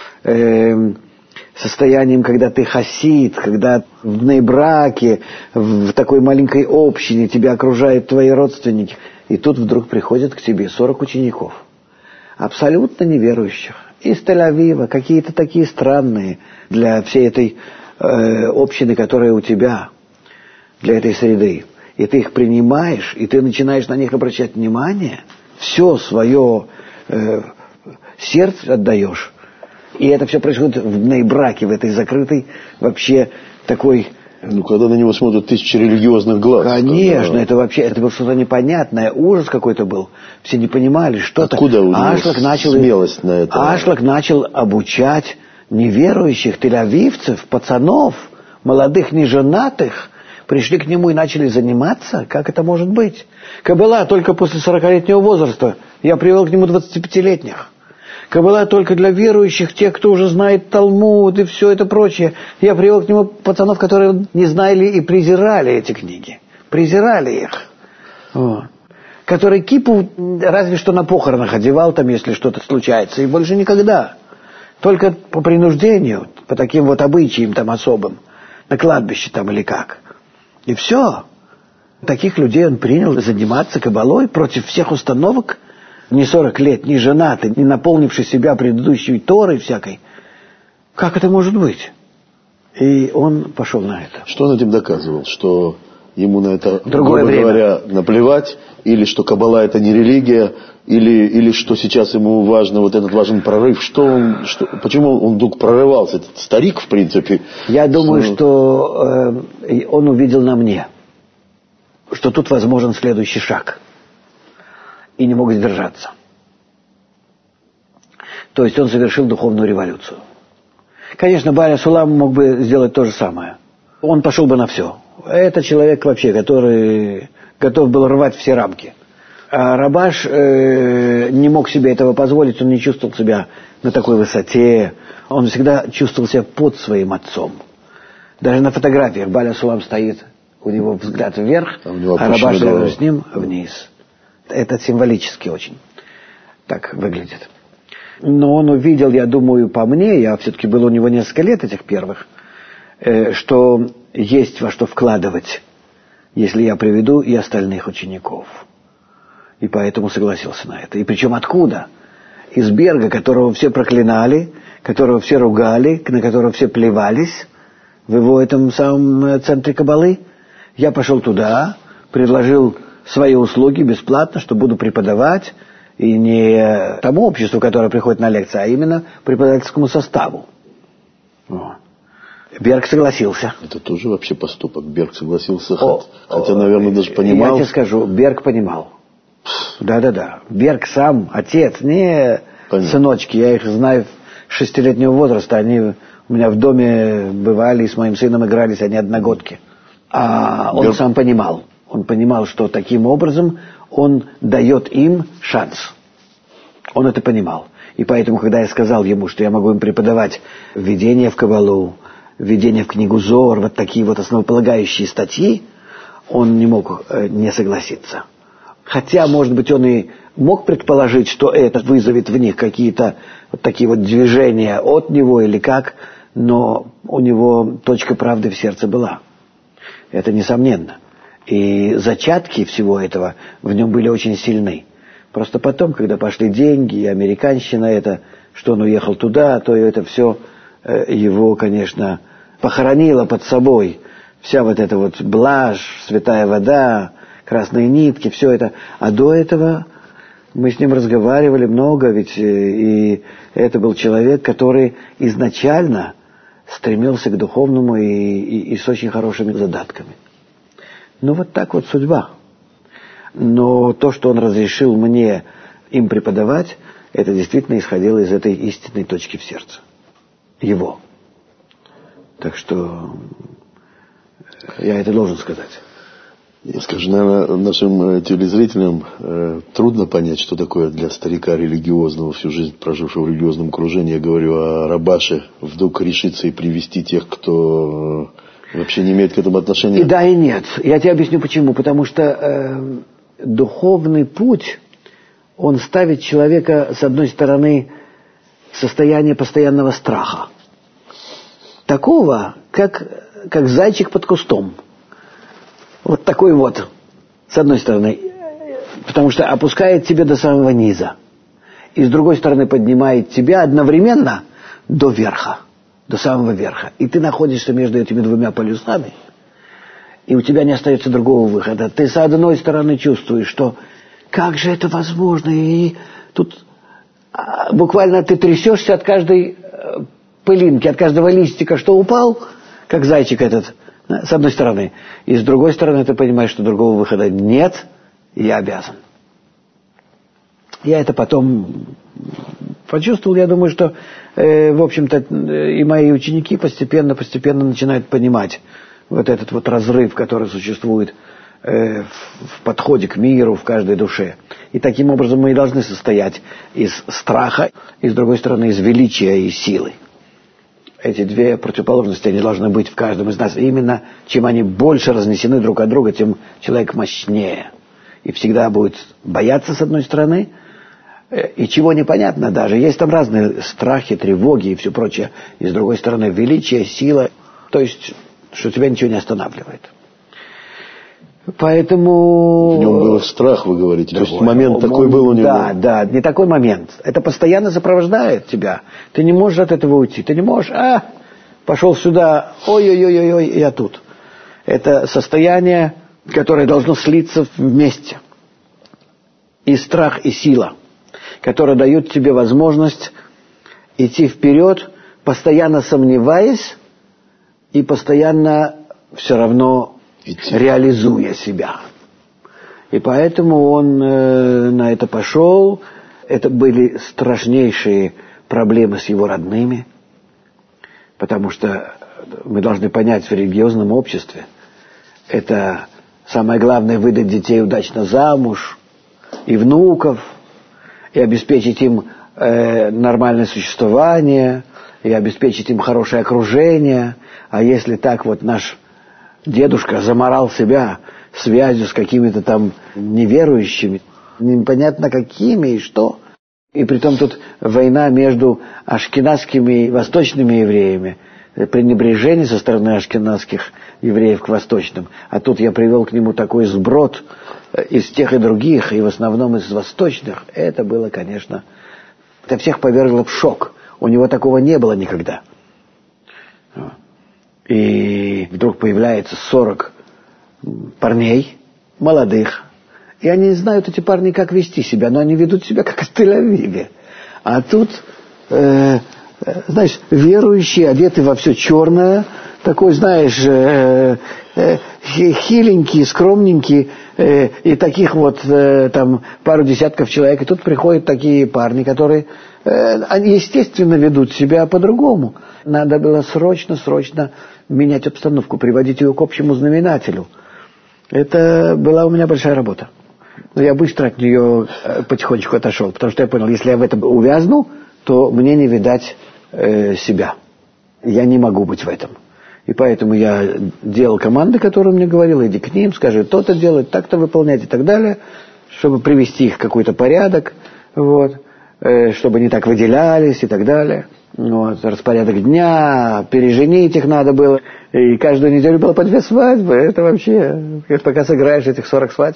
состоянием, когда ты хасид, когда в нейбраке, в такой маленькой общине тебя окружают твои родственники, и тут вдруг приходят к тебе 40 учеников, абсолютно неверующих, из Тель-Авива, какие-то такие странные для всей этой общины, которая у тебя, для этой среды. И ты их принимаешь, и ты начинаешь на них обращать внимание, все свое сердце отдаешь. И это все происходит в нейбраке, в этой закрытой вообще такой... Ну, когда на него смотрят 1000 религиозных глаз. Конечно, это вообще, это было что-то непонятное, ужас какой-то был. Все не понимали, что-то. Откуда у него смелость на это? Ашлак начал обучать неверующих тель-авивцев, пацанов, молодых неженатых, пришли к нему и начали заниматься. Как это может быть? Кабала только после 40-летнего возраста. Я привел к нему 25-летних. Кабала только для верующих, тех, кто уже знает Талмуд и все это прочее. Я привел к нему пацанов, которые не знали и презирали эти книги. Презирали их. Вот. Который кипу разве что на похоронах одевал там, если что-то случается. И больше никогда. Только по принуждению, по таким вот обычаям там особым. На кладбище там или как. И все. Таких людей он принял заниматься кабалой против всех установок. Не 40 лет, не женатый, не наполнивший себя предыдущей Торой всякой. Как это может быть? И он пошел на это. Что он этим доказывал? Что ему на это, другое грубо время говоря, наплевать, или что Каббала это не религия, или что сейчас ему важно, вот этот важен прорыв, почему он вдруг прорывался, этот старик, в принципе? Я думаю, что он увидел на мне, что тут возможен следующий шаг, и не мог сдержаться. То есть он совершил духовную революцию. Конечно, Бааля Сулам мог бы сделать то же самое. Он пошел бы на все. Это человек вообще, который готов был рвать все рамки. А Рабаш не мог себе этого позволить, он не чувствовал себя на такой высоте. Он всегда чувствовал себя под своим отцом. Даже на фотографиях Бааля Сулам стоит, у него взгляд вверх, а Рабаш рядом с ним вниз. Это символически очень так выглядит. Но он увидел, я думаю, по мне, я все-таки был у него несколько лет этих первых, что есть во что вкладывать, если я приведу и остальных учеников. И поэтому согласился на это. И причем откуда? Из Берга, которого все проклинали, которого все ругали, на которого все плевались, в его этом самом центре Каббалы. Я пошел туда, предложил свои услуги бесплатно, что буду преподавать, и не тому обществу, которое приходит на лекции, а именно преподавательскому составу. Берг согласился. Это тоже вообще поступок. Берг согласился, хотя, наверное, даже понимал. Я тебе скажу, Берг понимал. Да. Берг сам, отец, не сыночки, я их знаю с 6-летнего возраста, они у меня в доме бывали и с моим сыном игрались, они одногодки. А он сам понимал. Он понимал, что таким образом он дает им шанс. Он это понимал. И поэтому, когда я сказал ему, что я могу им преподавать введение в Каббалу, введение в книгу Зоар, вот такие вот основополагающие статьи, он не мог не согласиться. Хотя, может быть, он и мог предположить, что это вызовет в них какие-то вот такие вот движения от него или как, но у него точка правды в сердце была. Это несомненно. И зачатки всего этого в нем были очень сильны. Просто потом, когда пошли деньги и американщина, это, что он уехал туда, то это все его, конечно, похоронило под собой. Вся вот эта вот блажь, святая вода, красные нитки, все это. А до этого мы с ним разговаривали много, ведь и это был человек, который изначально стремился к духовному и с очень хорошими задатками. Ну, вот так вот судьба. Но то, что он разрешил мне им преподавать, это действительно исходило из этой истинной точки в сердце. Его. Так что я это должен сказать. Я скажу, наверное, нашим телезрителям трудно понять, что такое для старика религиозного, всю жизнь прожившего в религиозном окружении. Я говорю о Рабаше, вдруг решиться и привести тех, кто вообще не имеет к этому отношения. И да, и нет. Я тебе объясню почему. Потому что духовный путь, он ставит человека, с одной стороны, в состояние постоянного страха. Такого, как зайчик под кустом. Вот такой вот, с одной стороны. Потому что опускает тебя до самого низа. И с другой стороны поднимает тебя одновременно до верха. До самого верха. И ты находишься между этими двумя полюсами, и у тебя не остается другого выхода. Ты с одной стороны чувствуешь, что как же это возможно, и тут буквально ты трясешься от каждой пылинки, от каждого листика, что упал, как зайчик этот, с одной стороны. И с другой стороны ты понимаешь, что другого выхода нет, и я обязан. Я это потом почувствовал, я думаю, что, в общем-то, и мои ученики постепенно начинают понимать вот этот вот разрыв, который существует в подходе к миру, в каждой душе. И таким образом мы и должны состоять из страха, и, с другой стороны, из величия и силы. Эти две противоположности, они должны быть в каждом из нас. И именно, чем они больше разнесены друг от друга, тем человек мощнее. И всегда будет бояться, с одной стороны, и чего непонятно даже. Есть там разные страхи, тревоги и все прочее. И с другой стороны, величие, сила. То есть, что тебя ничего не останавливает. Поэтому... В нем был страх, вы говорите. То есть момент такой был у него. Да, не такой момент. Это постоянно сопровождает тебя. Ты не можешь от этого уйти. Ты не можешь, пошел сюда, ой-ой-ой, я тут. Это состояние которое должно слиться вместе. И страх, и сила, которые дают тебе возможность идти вперед, постоянно сомневаясь и постоянно все равно реализуя себя. И поэтому он на это пошел. Это были страшнейшие проблемы с его родными, потому что мы должны понять, в религиозном обществе это самое главное — выдать детей удачно замуж, и внуков, и обеспечить им нормальное существование, и обеспечить им хорошее окружение. А если так вот наш дедушка заморал себя связью с какими-то там неверующими, непонятно какими и что. И притом тут война между ашкеназскими и восточными евреями, пренебрежение со стороны ашкеназских евреев к восточным. А тут я привел к нему такой сброд из тех и других, и в основном из восточных. Это было, конечно, это всех повергло в шок. У него такого не было никогда. И вдруг появляется 40 парней, молодых, и они знают, эти парни, как вести себя, но они ведут себя, как в Тель-Авиве. А тут, знаешь, верующие, одеты во все черное, такой, знаешь, хиленький, скромненький, и таких вот там пару десятков человек. И тут приходят такие парни, которые, они, естественно, ведут себя по-другому. Надо было срочно менять обстановку, приводить ее к общему знаменателю. Это была у меня большая работа. Но я быстро от нее потихонечку отошел, потому что я понял, если я в этом увязну, то мне не видать себя. Я не могу быть в этом. И поэтому я делал команды, которые мне говорил: иди к ним, скажи то-то делать, так-то выполнять и так далее, чтобы привести их в какой-то порядок, вот, чтобы не так выделялись и так далее. Вот, распорядок дня, переженить их надо было. И каждую неделю было по 2 свадьбы. Это вообще, пока сыграешь этих 40 свадьб.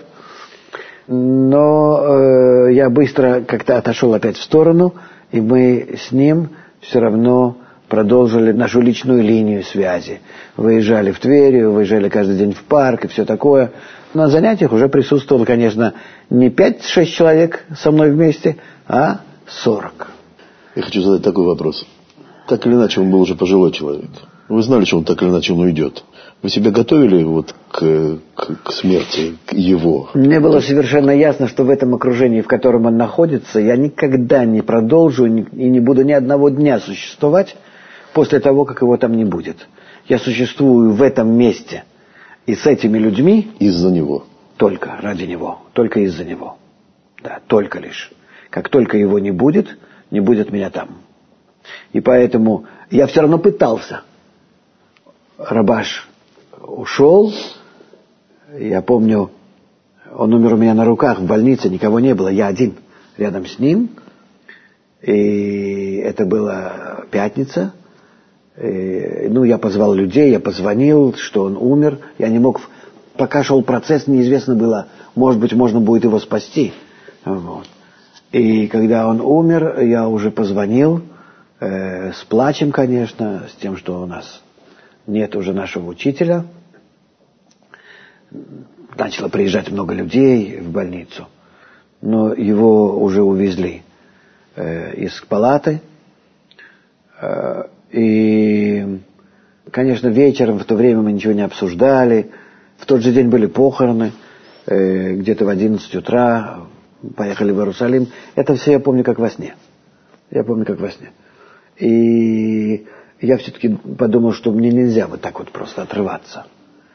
Но я быстро как-то отошел опять в сторону, и мы с ним все равно продолжили нашу личную линию связи. Выезжали в Тверь, выезжали каждый день в парк и все такое. На занятиях уже присутствовало, конечно, не 5-6 человек со мной вместе, а 40. Я хочу задать такой вопрос. Так или иначе, он был уже пожилой человек. Вы знали, что он так или иначе он уйдет. Вы себя готовили вот к смерти его? Мне было совершенно ясно, что в этом окружении, в котором он находится, я никогда не продолжу и не буду ни одного дня существовать после того, как его там не будет. Я существую в этом месте и с этими людьми. Из-за него? Только ради него, только из-за него. Да, только лишь. Как только его не будет меня там. И поэтому я все равно пытался. Рабаш ушел. Я помню, он умер у меня на руках в больнице, никого не было, я один рядом с ним. И это была пятница. Я позвал людей, я позвонил, что он умер. Я не мог, пока шел процесс, неизвестно было, может быть, можно будет его спасти. Вот. И когда он умер, я уже позвонил, с плачем, конечно, с тем, что у нас нет уже нашего учителя. Начало приезжать много людей в больницу, но его уже увезли из палаты. И, конечно, вечером в то время мы ничего не обсуждали. В тот же день были похороны, где-то в 11 утра поехали в Иерусалим. Это все я помню как во сне. И я все-таки подумал, что мне нельзя вот так вот просто отрываться.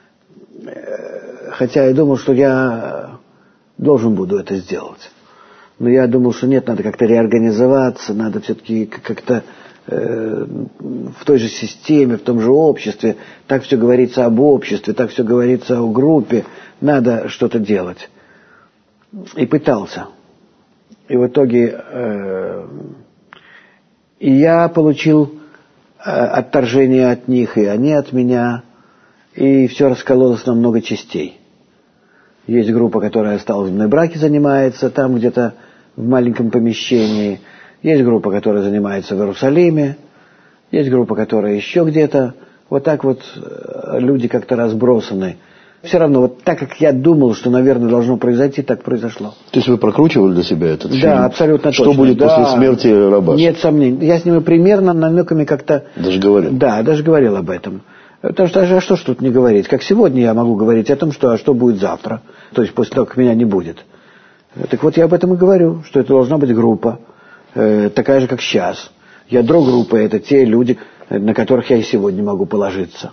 Хотя я думал, что я должен буду это сделать. Но я думал, что нет, надо как-то реорганизоваться, надо все-таки как-то в той же системе, в том же обществе. Так все говорится об обществе, так все говорится о группе. Надо что-то делать. И пытался. И в итоге и я получил отторжение от них, и они от меня. И все раскололось на много частей. Есть группа, которая осталась в бней-браке, занимается там где-то в маленьком помещении. Есть группа, которая занимается в Иерусалиме. Есть группа, которая еще где-то. Вот так вот люди как-то разбросаны Все равно, вот так как я думал, что, наверное, должно произойти, так произошло. То есть вы прокручивали для себя этот фильм? Да, абсолютно что точно. Что будет после смерти Рабаша? Нет сомнений. Я с ними примерно намеками как-то... Даже говорил? Да, даже говорил об этом. Потому что, а что ж тут не говорить? Как сегодня я могу говорить о том, что будет завтра. То есть после того, как меня не будет. Так вот я об этом и говорю, что это должна быть группа, такая же, как сейчас. Ядро группы – это те люди, на которых я и сегодня могу положиться.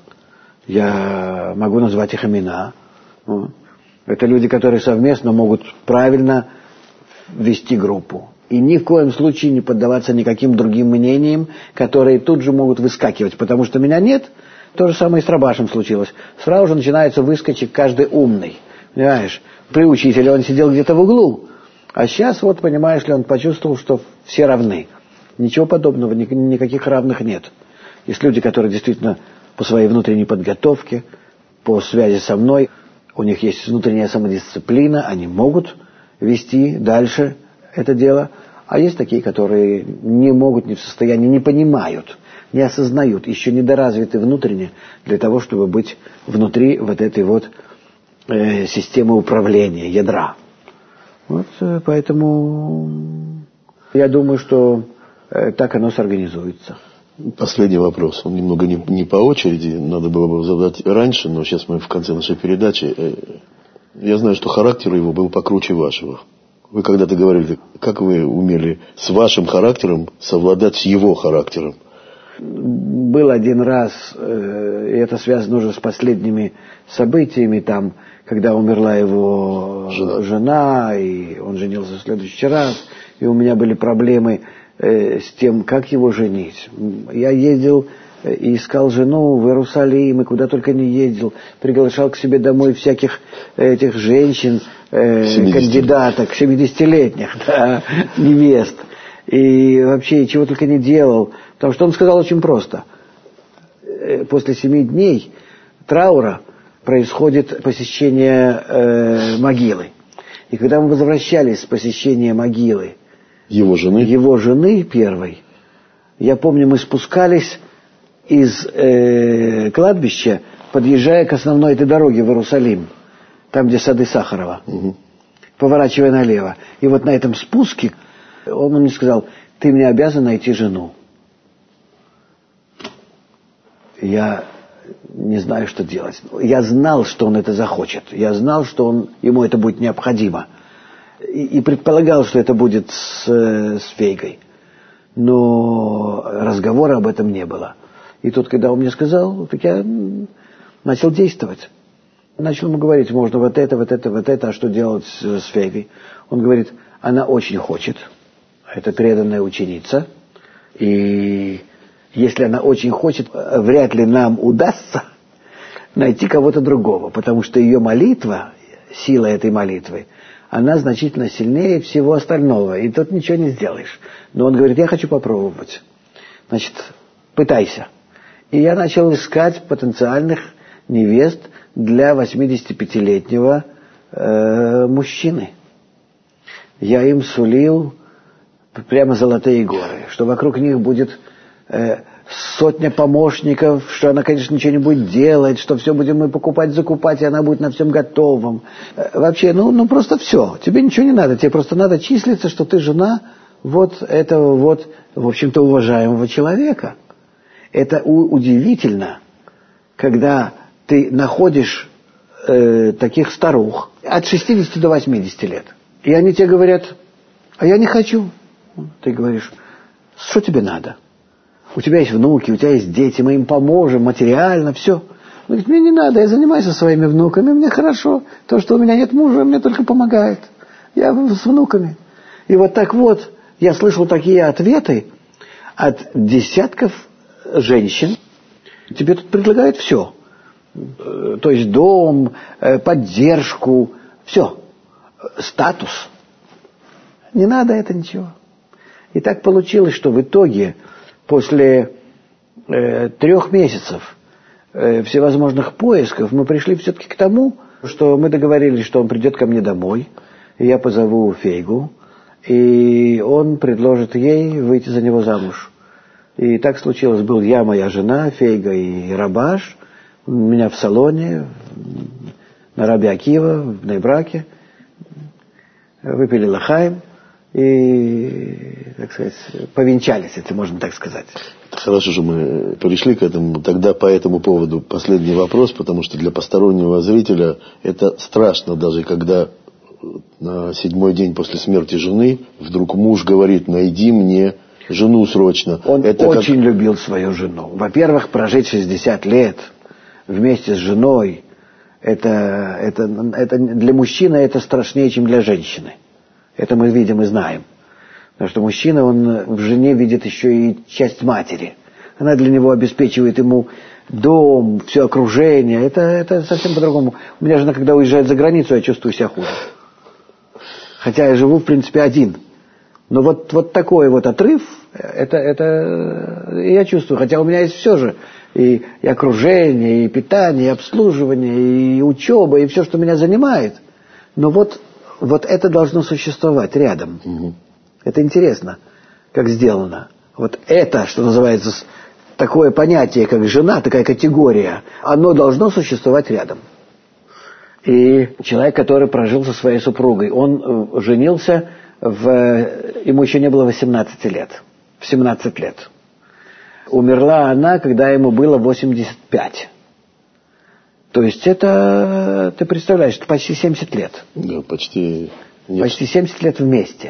Я могу назвать их имена. Это люди, которые совместно могут правильно вести группу. И ни в коем случае не поддаваться никаким другим мнениям, которые тут же могут выскакивать. Потому что меня нет. То же самое и с Рабашем случилось. Сразу же начинается выскочек каждый умный. Понимаешь? При учителе он сидел где-то в углу. А сейчас, вот, понимаешь ли, он почувствовал, что все равны. Ничего подобного, никаких равных нет. Есть люди, которые действительно по своей внутренней подготовке, по связи со мной, у них есть внутренняя самодисциплина, они могут вести дальше это дело. А есть такие, которые не могут, не в состоянии, не понимают, не осознают, еще недоразвиты внутренне для того, чтобы быть внутри вот этой вот системы управления, ядра. Вот поэтому я думаю, что так оно сорганизуется. Последний вопрос. Он немного не по очереди. Надо было бы задать раньше, но сейчас мы в конце нашей передачи. Я знаю, что характер его был покруче вашего. Вы когда-то говорили, как вы умели с вашим характером совладать с его характером? Был один раз, и это связано уже с последними событиями, там, когда умерла его жена, и он женился в следующий раз, и у меня были проблемы с тем, как его женить. Я ездил и искал жену в Иерусалим, и куда только не ездил, приглашал к себе домой всяких этих женщин, кандидаток, 70-летних, да, невест, и вообще чего только не делал, потому что он сказал очень просто. После 7 дней траура происходит посещение могилы. И когда мы возвращались с посещения могилы его жены первой, я помню, мы спускались из кладбища, подъезжая к основной этой дороге в Иерусалим, там, где сады Сахарова, поворачивая налево. И вот на этом спуске он мне сказал: ты мне обязан найти жену. Я не знаю, что делать. Я знал, что он это захочет. Я знал, что ему это будет необходимо. И предполагал, что это будет с Фейгой. Но разговора об этом не было. И тут, когда он мне сказал, так я начал действовать. Начал ему говорить: можно вот это, а что делать с Фейгой? Он говорит: она очень хочет. Это преданная ученица. И если она очень хочет, вряд ли нам удастся найти кого-то другого. Потому что ее молитва, сила этой молитвы, она значительно сильнее всего остального. И тут ничего не сделаешь. Но он говорит: я хочу попробовать. Значит, пытайся. И я начал искать потенциальных невест для 85-летнего мужчины. Я им сулил прямо золотые горы, что вокруг них будет 100 помощников, что она, конечно, ничего не будет делать, что все будем мы покупать, закупать, и она будет на всем готовом. Вообще, ну просто все. Тебе ничего не надо, тебе просто надо числиться, что ты жена вот этого вот, в общем-то, уважаемого человека. Это удивительно, когда ты находишь таких старух от 60 до 80 лет. И они тебе говорят: а я не хочу. Ты говоришь: что тебе надо? У тебя есть внуки, у тебя есть дети, мы им поможем материально, все. Он говорит: мне не надо, я занимаюсь со своими внуками, мне хорошо. То, что у меня нет мужа, мне только помогает. Я с внуками. И вот так вот, я слышал такие ответы от десятков женщин. Тебе тут предлагают все. То есть дом, поддержку, все. Статус. Не надо это ничего. И так получилось, что в итоге после 3 месяцев всевозможных поисков мы пришли все-таки к тому, что мы договорились, что он придет ко мне домой, и я позову Фейгу, и он предложит ей выйти за него замуж. И так случилось. Был я, моя жена, Фейга и Рабаш. У меня в салоне на Раби Акива в Бней-Браке, выпили лахаим и, так сказать, повенчались, если можно так сказать. Хорошо, что мы пришли к этому. Тогда по этому поводу последний вопрос, потому что для постороннего зрителя это страшно, даже когда на 7-й день после смерти жены вдруг муж говорит: найди мне жену срочно. Он очень любил свою жену. Во-первых, прожить 60 лет вместе с женой, это для мужчины это страшнее, чем для женщины. Это мы видим и знаем. Потому что мужчина, он в жене видит еще и часть матери. Она для него обеспечивает ему дом, все окружение. Это совсем по-другому. У меня жена, когда уезжает за границу, я чувствую себя хуже. Хотя я живу, в принципе, один. Но вот такой вот отрыв, это я чувствую. Хотя у меня есть все же. И окружение, и питание, и обслуживание, и учеба, и все, что меня занимает. Но вот это должно существовать рядом. Угу. Это интересно, как сделано. Вот это, что называется, такое понятие, как жена, такая категория, оно должно существовать рядом. И человек, который прожил со своей супругой, он женился, ему еще не было 18 лет, в 17 лет. Умерла она, когда ему было 85. То есть это, ты представляешь, это почти 70 лет. Да, почти. Почти 70 лет вместе.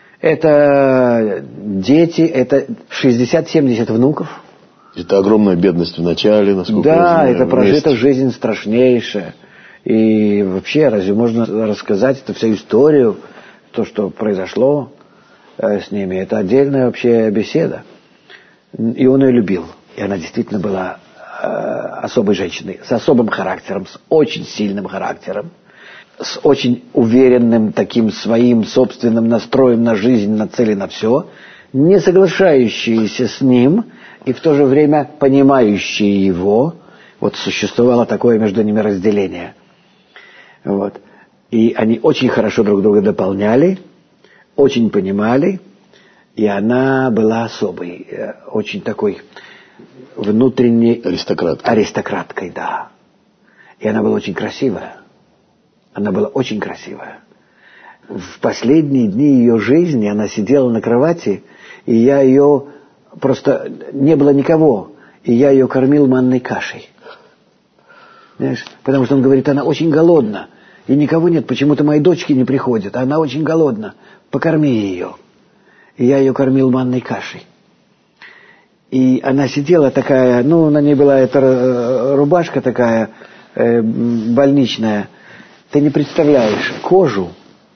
Это дети, это 60-70 внуков. Это огромная бедность в начале, насколько я знаю. Да, это прожита жизнь страшнейшая. И вообще, разве можно рассказать эту всю историю, то, что произошло с ними? Это отдельная вообще беседа. И он ее любил. И она действительно была особой женщиной, с особым характером, с очень сильным характером, с очень уверенным таким своим собственным настроем на жизнь, на цели, на все, не соглашающиеся с ним и в то же время понимающие его. Вот существовало такое между ними разделение. Вот. И они очень хорошо друг друга дополняли, очень понимали, и она была особой, очень такой внутренней аристократкой, да. И она была очень красивая. Она была очень красивая. В последние дни ее жизни она сидела на кровати, и я ее... Просто не было никого, и я ее кормил манной кашей. Знаешь? Потому что он говорит, она очень голодна, и никого нет, почему-то мои дочки не приходят, а она очень голодна, покорми ее. И я ее кормил манной кашей. И она сидела такая, на ней была эта рубашка такая больничная. Ты не представляешь, кожу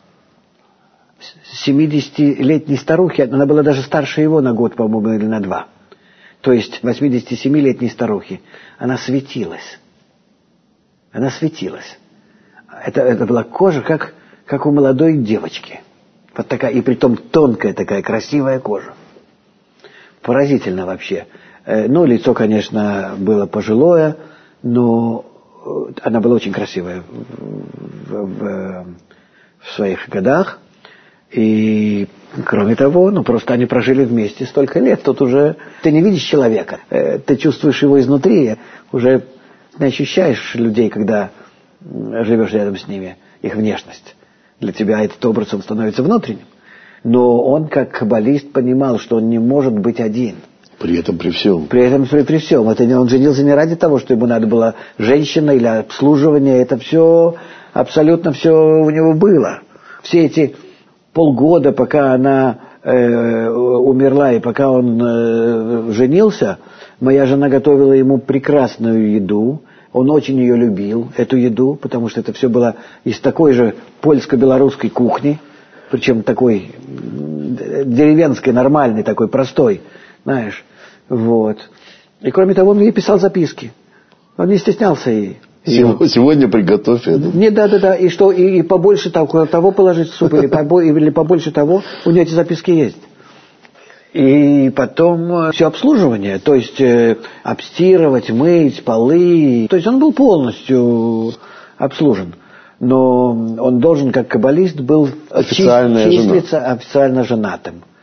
70-летней старухи, она была даже старше его на год, по-моему, или на 2. То есть 87-летней старухи. Она светилась. Она светилась. Это была кожа, как у молодой девочки. Вот такая, и притом тонкая такая, красивая кожа. Поразительно вообще. Лицо, конечно, было пожилое, но она была очень красивая в своих годах. И, кроме того, просто они прожили вместе столько лет. Тут уже ты не видишь человека, ты чувствуешь его изнутри, уже ты ощущаешь людей, когда живешь рядом с ними, их внешность. Для тебя этот образ, он становится внутренним. Но он, как каббалист, понимал, что он не может быть один. При этом при всем. При всем. Он женился не ради того, что ему надо было женщина или обслуживание. Это все, абсолютно все у него было. Все эти полгода, пока она умерла и пока он женился, моя жена готовила ему прекрасную еду. Он очень ее любил, эту еду, потому что это все было из такой же польско-белорусской кухни, причем такой деревенской, нормальной, такой простой, знаешь, вот. И кроме того, он ей писал записки. Он не стеснялся ей. Сегодня приготовь это. Да. И что, и побольше того положить в суп, или побольше того, у нее эти записки есть. И потом все обслуживание, то есть обстирывать, мыть полы. То есть он был полностью обслужен. Но он должен, как каббалист, был числиться официально женатым.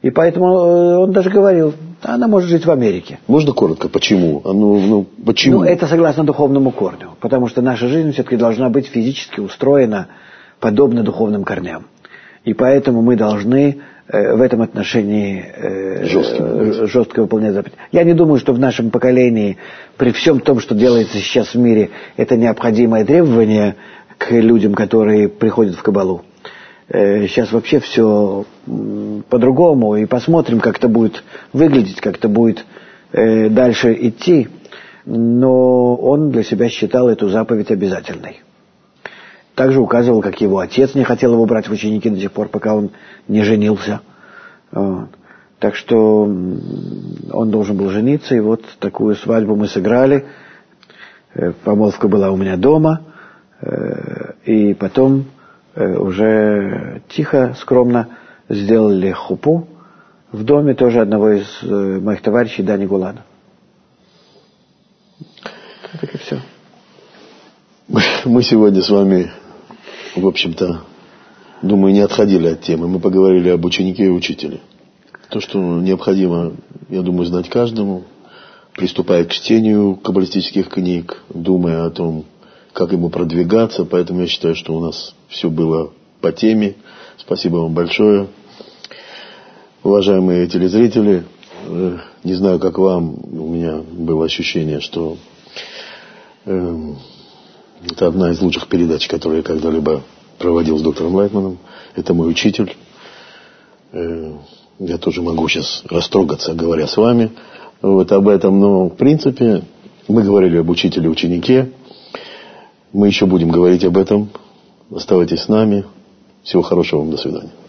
И поэтому он даже говорил, она может жить в Америке. Можно коротко? Почему? Почему? Ну, это согласно духовному корню. Потому что наша жизнь все-таки должна быть физически устроена подобно духовным корням. И поэтому мы должны в этом отношении жестко выполнять заповедь. Я не думаю, что в нашем поколении, при всем том, что делается сейчас в мире, это необходимое требование к людям, которые приходят в Кабалу. Сейчас вообще все по-другому, и посмотрим, как это будет выглядеть, как это будет дальше идти. Но он для себя считал эту заповедь обязательной. Также указывал, как его отец не хотел его брать в ученики до тех пор, пока он не женился. Вот. Так что он должен был жениться, и вот такую свадьбу мы сыграли. Помолвка была у меня дома, и потом уже тихо, скромно сделали хупу в доме тоже одного из моих товарищей, Дани Гулана. Так и все. Мы сегодня с вами, в общем-то, думаю, не отходили от темы. Мы поговорили об ученике и учителе. То, что необходимо, я думаю, знать каждому, приступая к чтению каббалистических книг, думая о том, как ему продвигаться. Поэтому я считаю, что у нас все было по теме. Спасибо вам большое. Уважаемые телезрители, не знаю, как вам, у меня было ощущение, что это одна из лучших передач, которые я когда-либо проводил с доктором Лайтманом. Это мой учитель. Я тоже могу сейчас растрогаться, говоря с вами вот об этом. Но, в принципе, мы говорили об учителе и ученике. Мы еще будем говорить об этом. Оставайтесь с нами. Всего хорошего вам. До свидания.